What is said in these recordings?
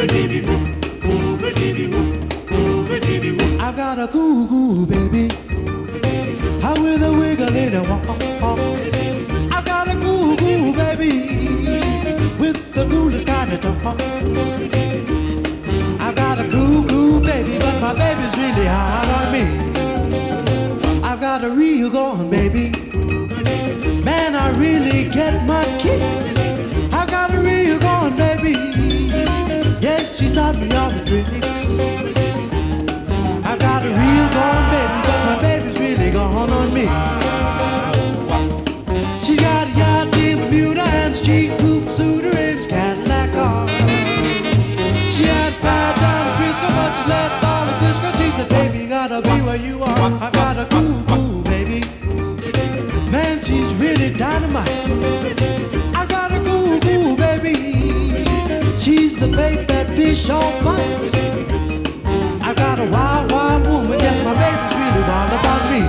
I've got a cool, cool baby. I with a wiggle in a walk. I've got a cool, cool baby with the coolest kind of talk. I've got a cool, cool baby, but my baby's really hard on me. I've got a real gone baby. Man, I really get my kicks. I've got a real gone baby. Yes, she's taught me all the tricks. I've got a real gone baby, but my baby's really gone on me. She's got a yacht in Bermuda and a street coupe suitor in his Cadillac car. She had five down in Frisco, but she left all the Frisco. She said, baby, you gotta be where you are. I've got a cool, cool baby. Man, she's really dynamite. I've got a cool, cool baby. She's the bait that fish all bites. I've got a wild, wild woman. Yes, my baby's really wild about me.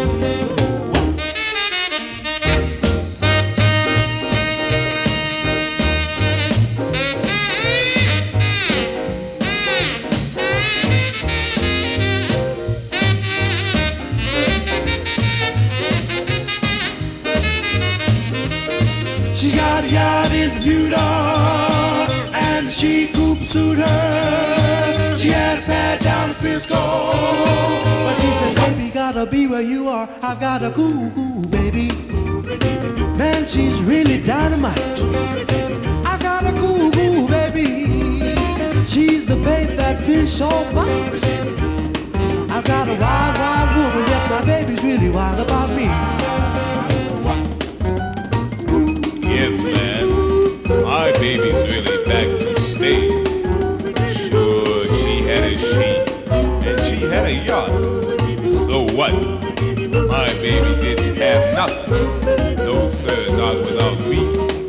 She's got a yacht in Bermuda and she coupe suit her. She had a pad down in Frisco, but she said, baby, gotta be where you are. I've got a cool, cool baby. Man, she's really dynamite. I've got a cool, cool baby. She's the bait that fish all bites. I've got a wild, wild woman. Yes, my baby's really wild about me. Yes, man. My baby's really back to stay. Sure, she had a sheep and she had a yacht. So what? My baby didn't have nothing. No, sir, not without me.